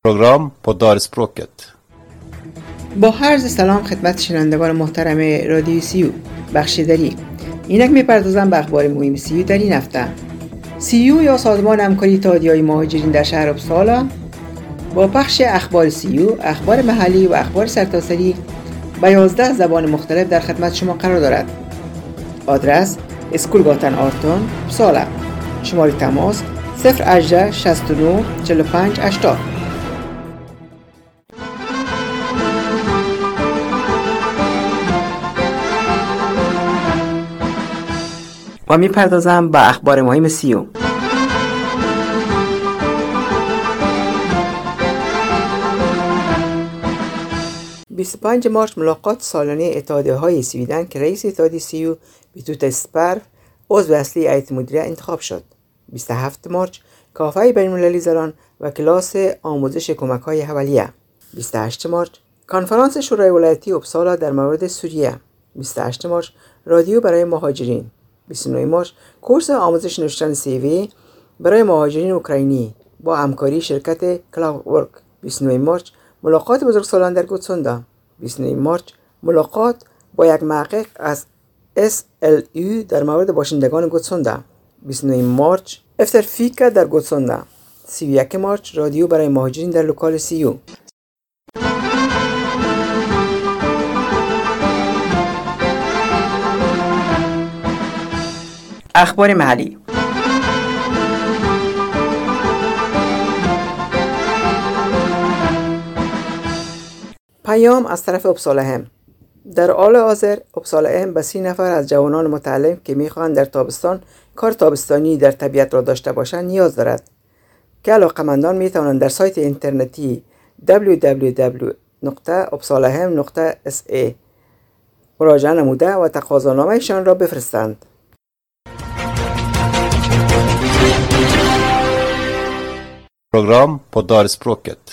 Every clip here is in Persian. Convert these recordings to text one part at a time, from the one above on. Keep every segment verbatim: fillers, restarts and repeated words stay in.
program på Dalspråket. با عرض سلام خدمت شنوندگان محترم رادیو سیو بخشیداری. اینک میپردازم به اخبار مهم سیو در این هفته. سیو یا سازمان همکاری اتحادیه‌های مهاجرین در شهر اپسالا با پخش اخبار سیو، اخبار محلی و اخبار سرتاسری به یازده زبان مختلف در خدمت شما قرار دارد. آدرس اسکولگاتن آرتون اپسالا. شماره تماس صفر هجده شصت و نه چهل و پنج هشتاد. و میپردازم به اخبار مهم سیو. بیست و پنجم مارس ملاقات سالانه اتحادیه‌های سویدن که رئیس اتحادیه سیو بیتوتا اسپرو عضو اصلی هیئت مدیره انتخاب شد. بیست و هفتم مارس کافه بین‌المللی زنان و کلاس آموزش کمک‌های اولیه. بیست و هشتم مارس کنفرانس شورای ولایتی اپسالا در مورد سوریه. بیست و هشتم مارس رادیو برای مهاجرین. بیست و نهم مارس کورس آموزش نوشتن سی وی برای مهاجرین اوکراینی با همکاری شرکت کلاودورک. بیست و نهم مارس ملاقات بزرگسالان در گوتسوندا. بیست و نهم مارس ملاقات با یک محقق از اس ال یو در مورد باشندگان گوتسوندا. بیست و نهم مارس افتر فیکا در گوتسوندا. سی و یکم مارس رادیو برای مهاجرین در لوکال سیو. اخبار محلی. پیام از طرف اپسالا هم. در حال حاضر اپسالا هم به سی نفر از جوانان متعلم که میخواهند در تابستان کار تابستانی در طبیعت را داشته باشند نیاز دارد که علاقه‌مندان میتوانند در سایت اینترنتی دبلیو دبلیو دبلیو نقطه اپسالا هم نقطه اس ای مراجعه نموده و تقاضانامه‌شان را بفرستند. Program på Dalspråket.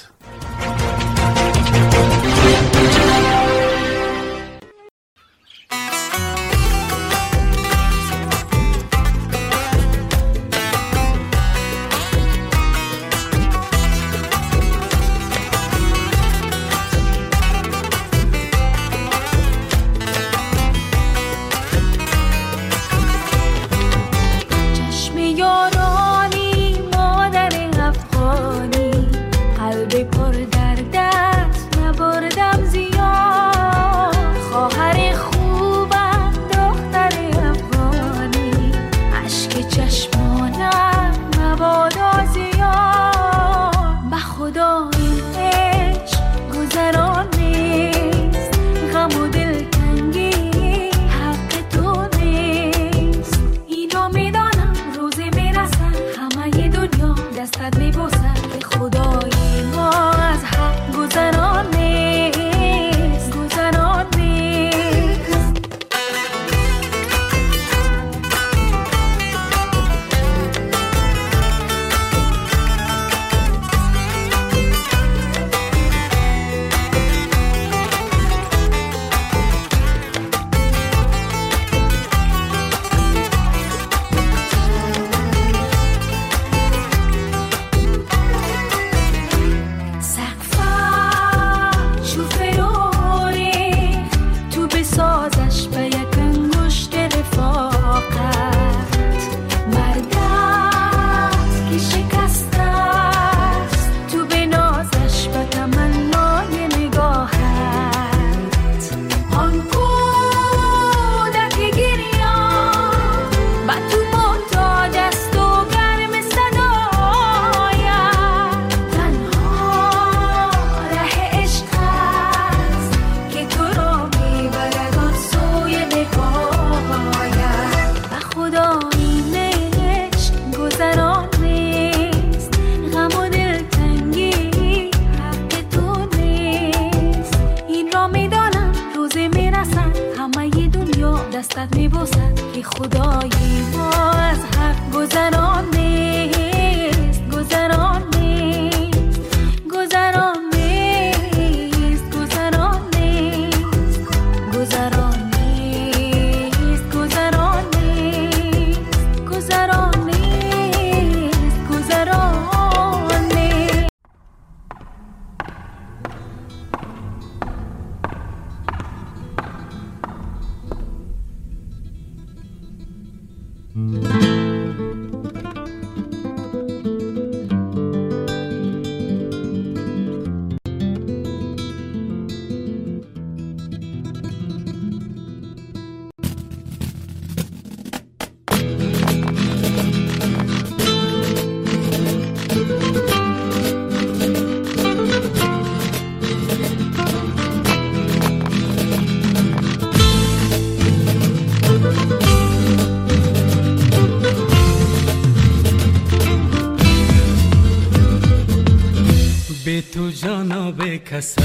به تو جانا بکسم،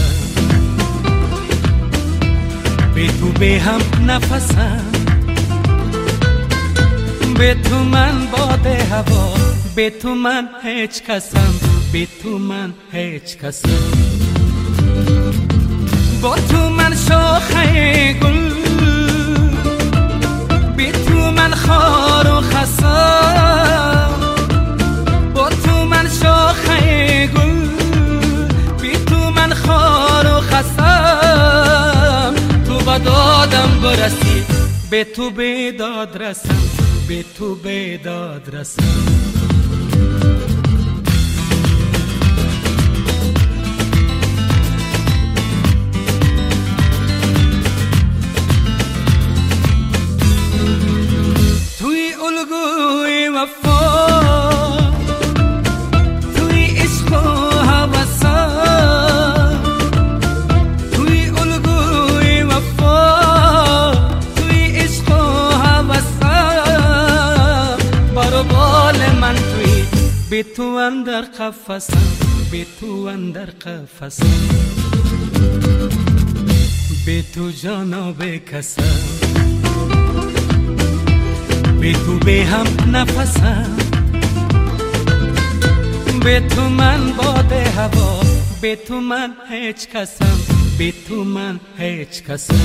به تو به هم نفسم، به تو من باد هوا، به تو من هیچ کسم، به تو من هیچ کسم. با تو من شاخه گل، به تو من خار و خسم، با تو من شاخه گل، به تو من خار و خسم. تو با دادم برسی، به تو به داد رسم، به تو به داد رسم. توی الگوی وفا، توی عشق و هوسا، توی الگوی وفا، توی عشق و هوسا. بارو بال من توی، به تو اندر قفسم، به تو اندر قفسم. به تو جانا بکسم، به تو به هم نفسم، به تو من باد هوا، به تو من هیچ کسم، به تو من هیچ کسم.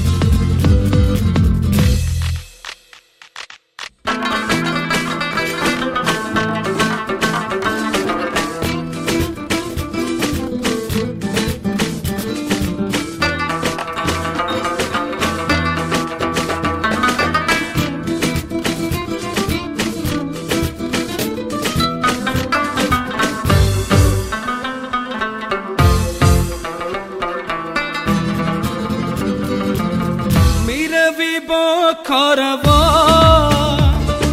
با کاروان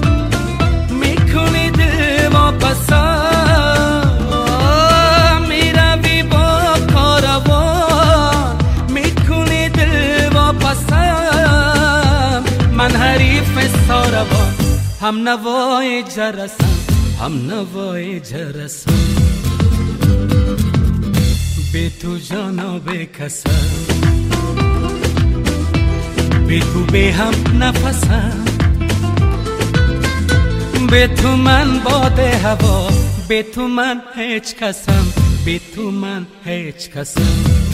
میکنی دل واپسم، میروی با کاروان میکنی دل واپسم. من حریف ساروان، هم نوای جرسم، هم نوای جرسم. به تو جانا بکسم، به تو به هم نفسم، به تو من باد هوا، به تو من هیچ کسم، به تو من هیچ کسم.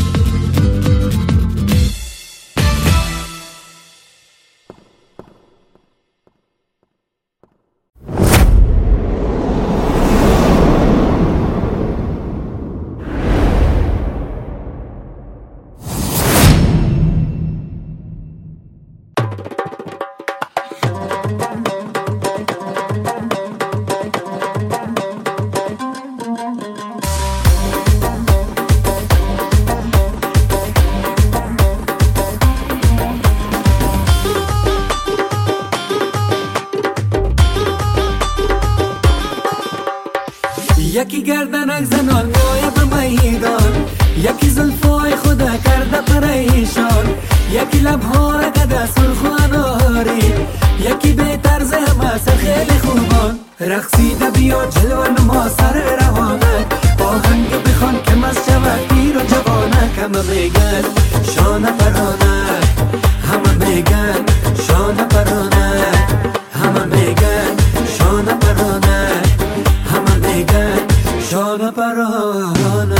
یکی گردنک زنان موی به میدان، یکی زلفای خدا کرده پریشان، یکی لبها را کده سرخ و اناری، یکی به طرز همه سر خیلی خوبان. رقصیده بیا جلوه نما سر روانک، آهنگ بخوان که مست شود پیر و جوانک. همه میگن شانه پرانک، همه میگن شانه پرانک، همه میگن شانه پرانک، همه میگن شانه پرانک.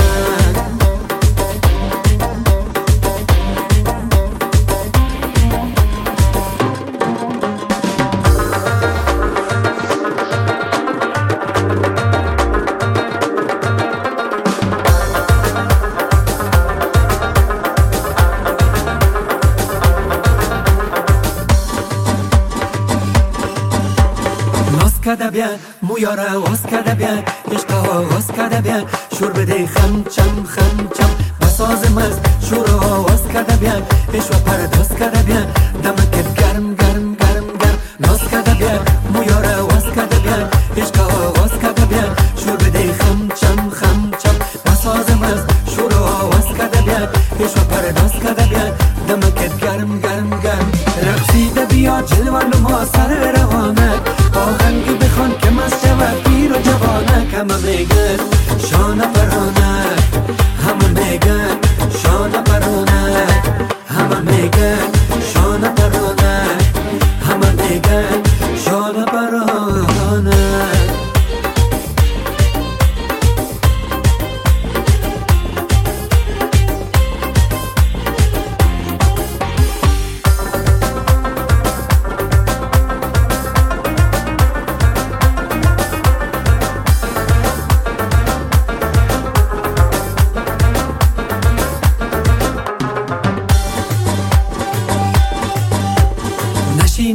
کده بیان مویاره واس کده بیان، عشق واس کده بیان، شور بده خم چم خم چم بساز مست. شور واس کده بیان، عشق پرداز کده بیان، دمکت گرم گرم گرم گرم ناز کده بیان. مویاره واس کده بیان، عشق واس کده بیان، شور بده خم چم خم چم بساز مست. شور واس کده بیان، عشق پرداز کده بیان، دمکت گرم گرم گرم. رقصیده بیا جلوه نما سر روانک، آهنگی بخوان که مست شود پیر و جوانک. همه میگن شانه پرانک،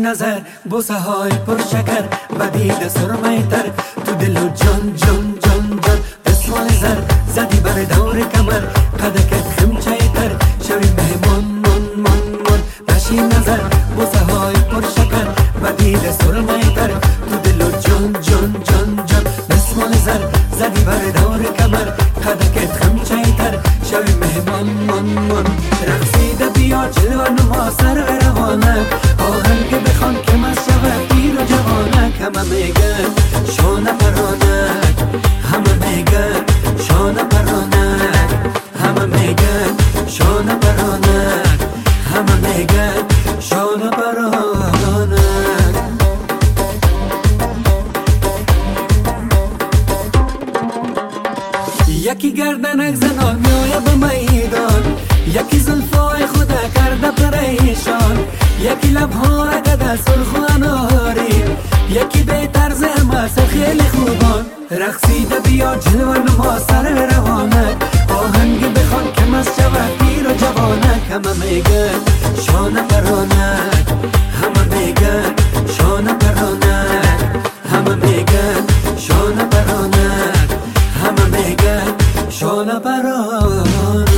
نظر بوسه های پر شکر و دید سرمه تر تو دل و جان جان جان جان دستمال زر زدی بر دور کمر قدکت خمچه تر شوی مهمان من من من بشی نظر بوسه های پر شکر و دید سرمه تر تو دل و جان جان جان جان دستمال زر زدی بر دور کمر قدکت خمچه تر شوی مهمان من من رقصیده بیا جلوه نما سر و روانه آهنگ بخوان که مست شود پیر و جوانک همه میگن شانه پرانک همه میگن شانه پرانک همه میگن شانه پرانک همه میگن شانه پرانک یکی گردنک زنان میایه به میدان یکی زلفای خدا کرده پریشان یکی لبها را کده سرخ و اناری یکی به طرز اماس خیلی خوبان رقصیده بیا جلوه نما سر روانک آهنگ بخوان که مست شود پیر و جوانک همه میگن شانه پرانک همه میگن شانه پرانک همه میگن شانه پرانک همه میگن شانه پرانک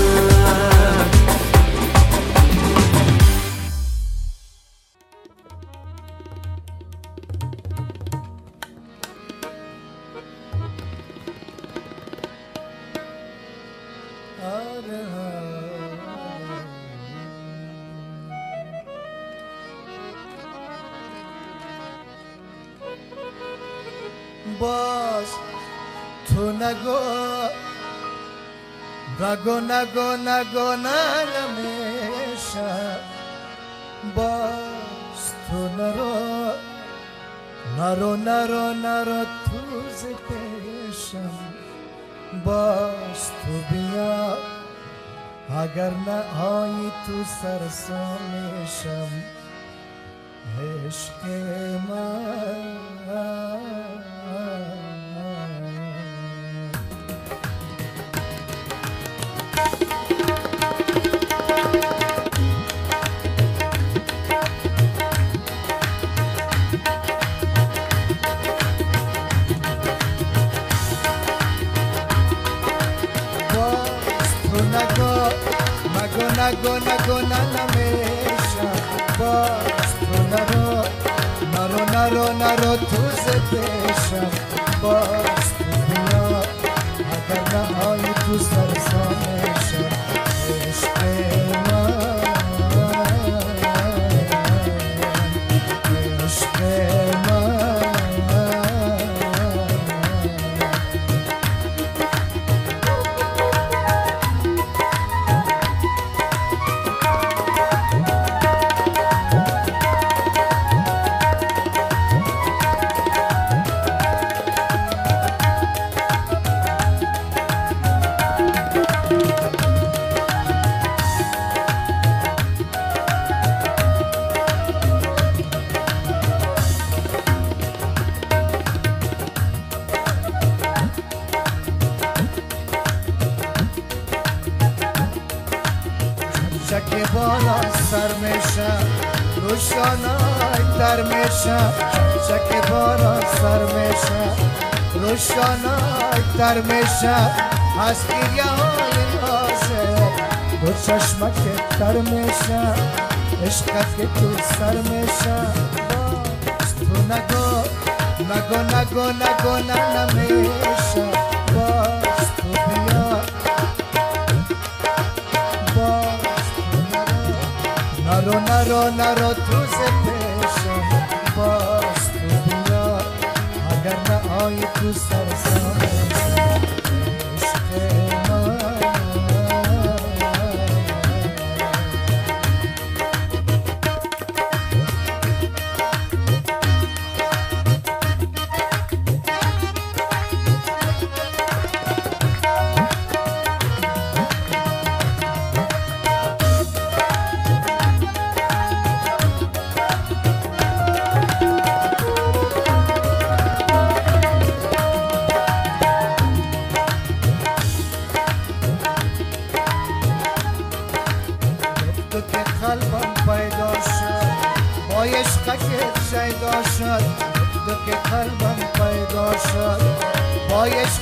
باز تو نگو نگو نگو نگو نمیشه باز تو نرو نرو نرو نرو تو زپیشم باز تو بیا اگر نه آیی تو سرسامیشم عشق من نگو نگو ننمیشم باز تو نرو نرو نرو نرو تو زپیشم باز تو بیا اگر نهایی تو سرسانشم عشق من عشق من چک بالا سر میشم روشانای در میشم چک بالا سر میشم روشانای در میشم از گریه های نازه دو چشمک در میشم عشقت که تو سر میشم باز تو نگو نگو نگو نگو ننمیشم باز تو بیا نرو نرو نرو تو زپیشم باز تو بیا اگر نه آیی تو سرسانشم عشق من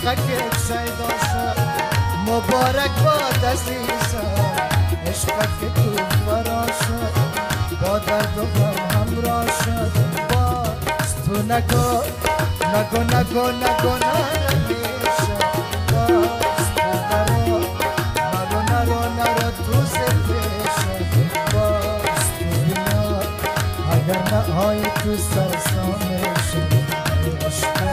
عشقک شیدا شد مبارک باد عزیزم عشقک تو فرا شد با درد و غم همراه شد باز تو نگو نگو نگو نگو نمیشه باز تو نرو نرو نرو نرو تو زندشه باز تو بیا اگر نهای تو سرسامشه عشق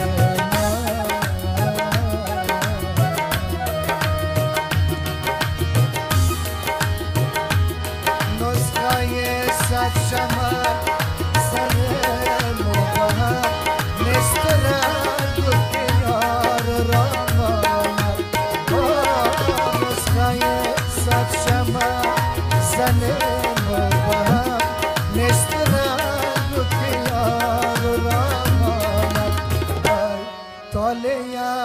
شمع سر مبهم نسترد که یار را ماند نسخه صد شمع زن مبهم نسترد که یار را ماند تالیم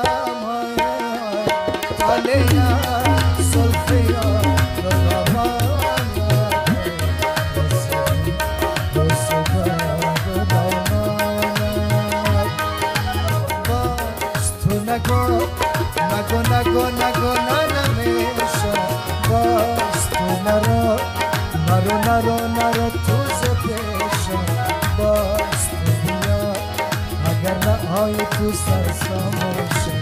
تالیم سلفیا نگو نگو نگو ننمیشه باز تو نرو نرو نرو نرو تو زبیشه باز تو بیا اگر نهای تو سرسامشه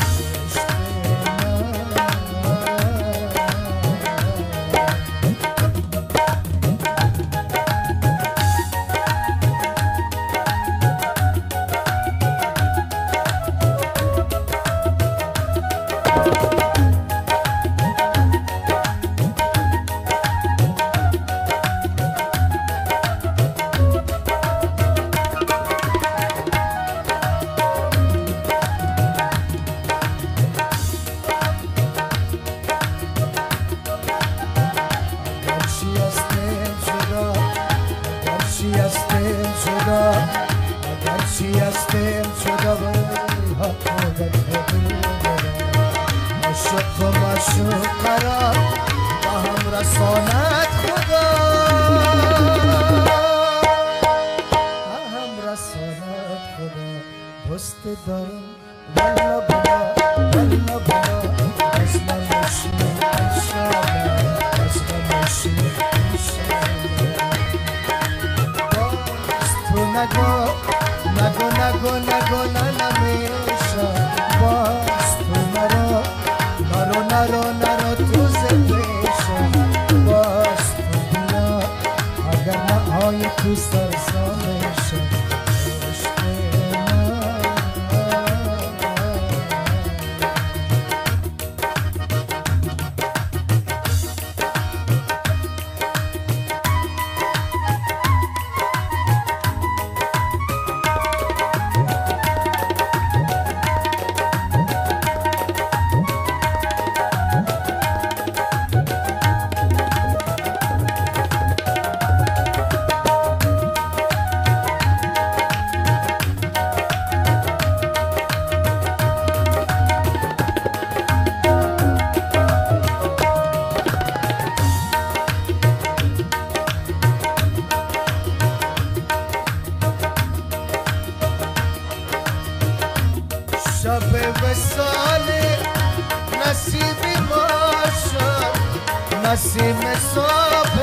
نسیم صبح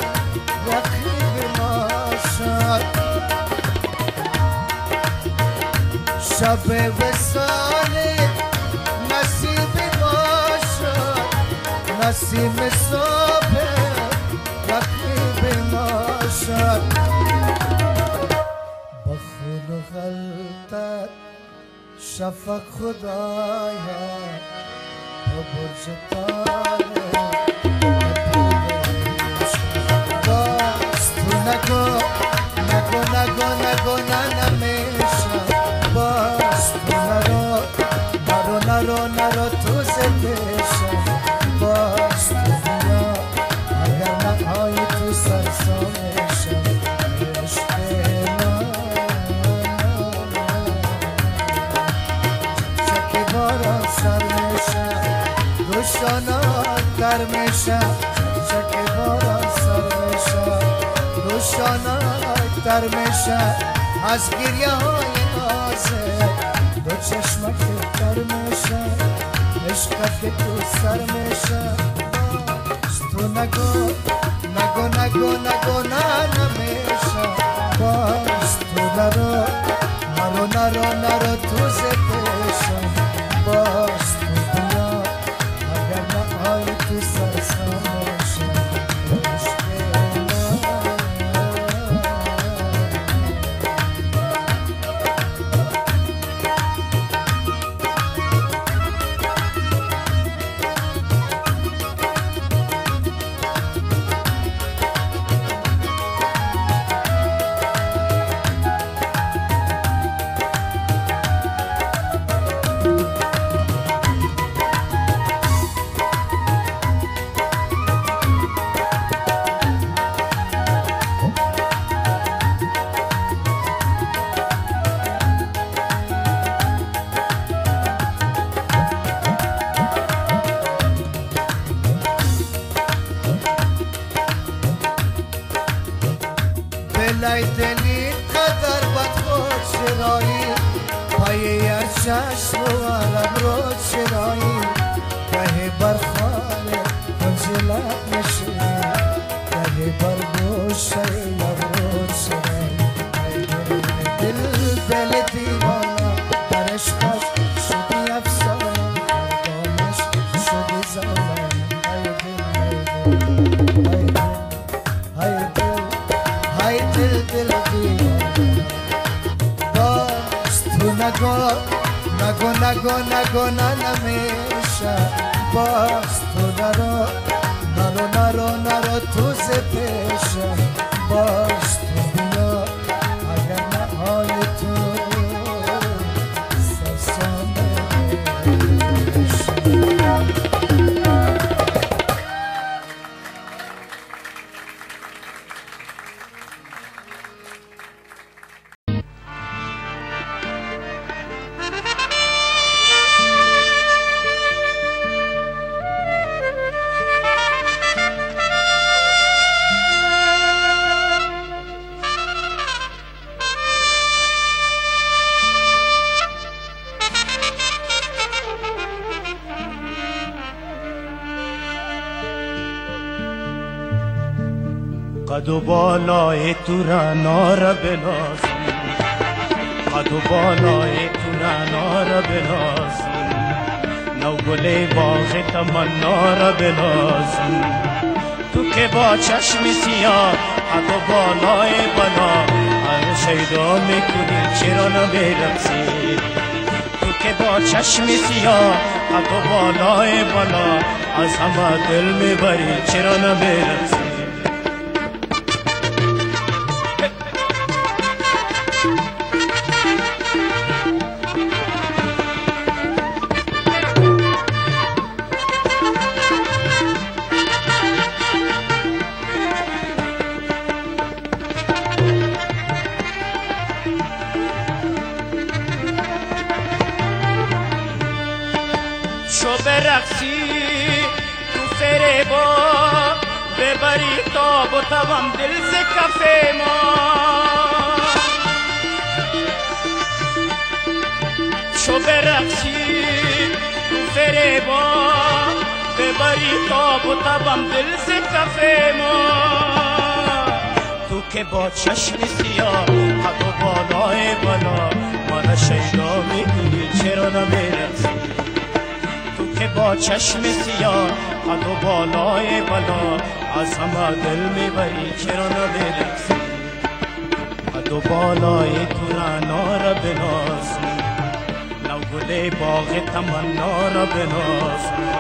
رقیب ما شد شب وصال نسیم ما شد نسیم صبح رقیب ما شد با خون و غلطت شفق خدایا با برج طالع نگو نگو نگو نگو ننمیشه باز تو نرو نرو نرو نرو تو زندشه باز تو بیا اگر نهای تو سرسامشه عشق من شکی بارا سر میشه روشانا در میشه شکی بارا سر میشه روشانک در میشه از گریه های نازه دو چشمک سر میشه عشقت که تو سر میشه باش تو نگو نگو نگو نگو نه نمیشه باش تو نرو نرو نرو نرو تو زدشه باش تو بیا اگر نه آی تو سرسان میشه دلای دلی قدر بد خود شرایی پای هر چشم و عرب رود شرایی گهی بر خانه خجلت میشه گهی بر گوشه لب رود شرایی دل دل دیوانه در عشقش شدی افسانه مردمش شدی زانه ای دل ای دل ای دل ای دل دل دیوانه باش تو نگو نگو نگو نگو نه نمیشه باز تو نرو نرو نرو نرو تو زدشه باز تو بیا اگر نه حال تو سرسانه قد و بالای تو را نار بنازم قد و بالای تو را نار بنازم نو گل باغ تمنا را بنازم تو که با چشم سیاه قد و بالای بلا هر شیدا میکنی چرا نمیرقصی تو که با چشم سیاه قد و بالای بلا از همه دل میبری چرا نمیرقصی برقصی تو فریبا ببری تاب و توام دل سے کفه ما شو برقصی تو فریبا ببری تاب و توام دل سے کفه ما تو که با چشم سیاه حق و بالای بالا من شیدا میکنی چرا نمیرقصی که با چشم سیاه قد و بالای بالا از همه دل میبری چرا نمیرقصی قد و بالای تو را نار بنازم نو گل باغ تمنا را بنازم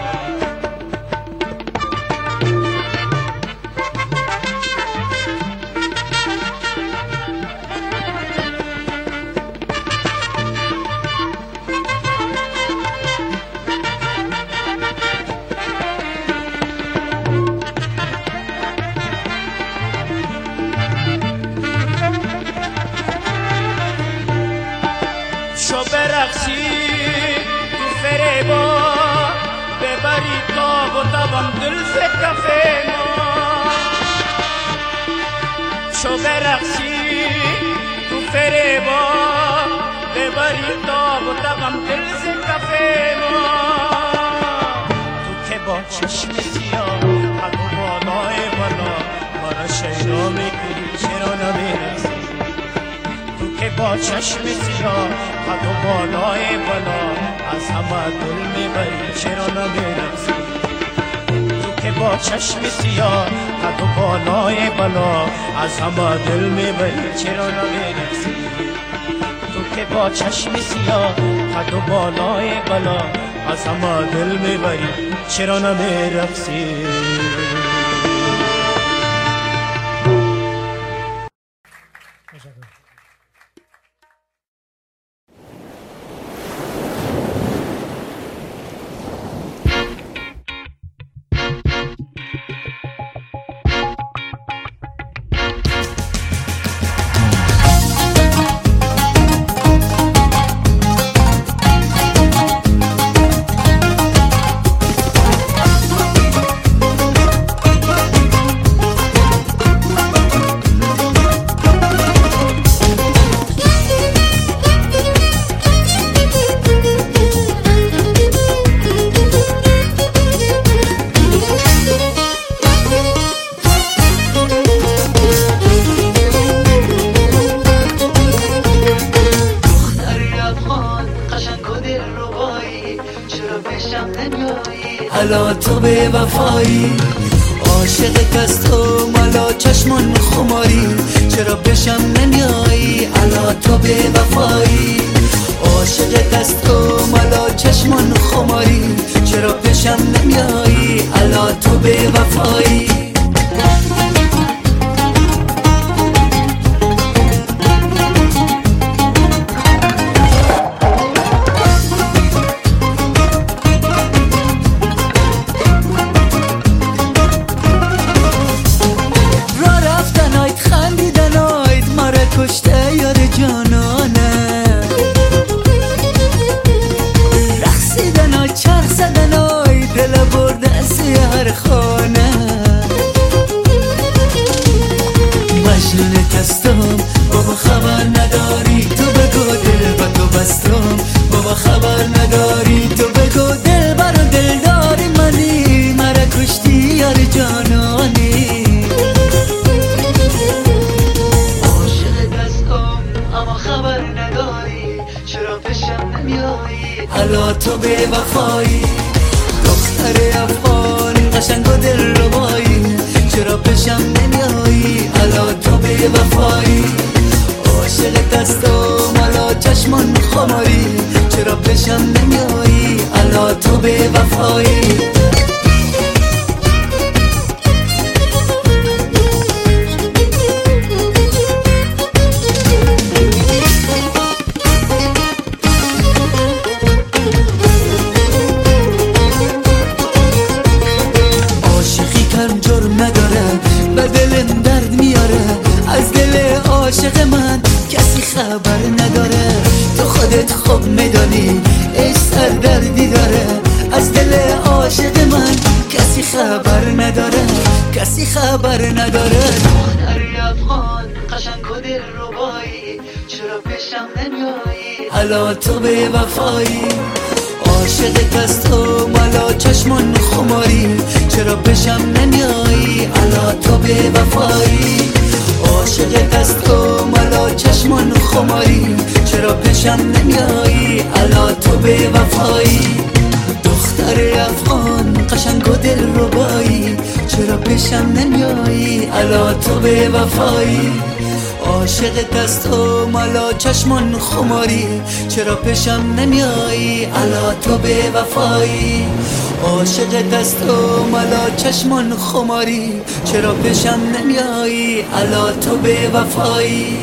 برقصی تو فریبا ببری تاب و توام دل سے کفه ما شو برقصی تو فریبا ببری ببری تاب و تبم دل ز کف ما. تو که با چشم سیاه حد و بالای بالا مرا شیدا میکنی چرا نمیرسی. تو که با چشم سیاه حد و بالای بالا از همه دل میبری چرا نمیرسی. تو که با چشم سیاه حد و بالای بالا از همه دل میبری چرا نمیرسی. تو که با چشم سیاه حد و بالای بالا از همه دل میبری چرا نمیرسی. حالا تو به وفایی عاشق کس تو مالا چشمان خماری چرا بشم نمیایی. حالا تو به وفایی عاشق کس تو مالا چشمان خماری چرا بشم نمیایی. حالا تو به وفایی کشته یار جانانه رقصیدن های چرخ زدن های دل برده سیهر خانه. مجنون کستم بابا خبر نداری تو بگو دل با تو بستم. بابا خبر نداری تو بگو دل برو دل داری منی مرا کشتی یار جانانی. حالا تو به وفایی دختر افغان قشنگ و دل ربایی چرا پیشم نمیایی. حالا تو به وفایی عاشق دستم حالا چشمان خماری چرا پیشم نمیایی. حالا تو به وفایی عاشق من کسی خبر نداره. تو خودت خوب میدانی ای سر دردی داره. از دل عاشق من کسی خبر نداره کسی خبر نداره. دختری افغان قشنگ و دل ربایی چرا پیشم نمیایی. حالا تو به وفایی عاشق کس تو مالا چشمان خماری چرا پیشم نمیایی. حالا تو به وفایی عاشق کس تو مالا چشمان خماری چرا پیشم نمیایی. حالا تو به وفایی دختر افغان قشنگ و دل ربایی چرا پیشم نمیایی. حالا تو به وفایی عاشق کس تو مالا چشمان خماری چرا پیشم نمیایی. حالا تو به وفایی عاشق کس تو مالا چشمان خماری چرا پیشم نمیایی. حالا تو به وفایی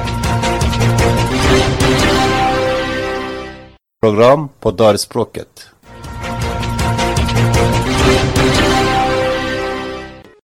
Program på Darspråket.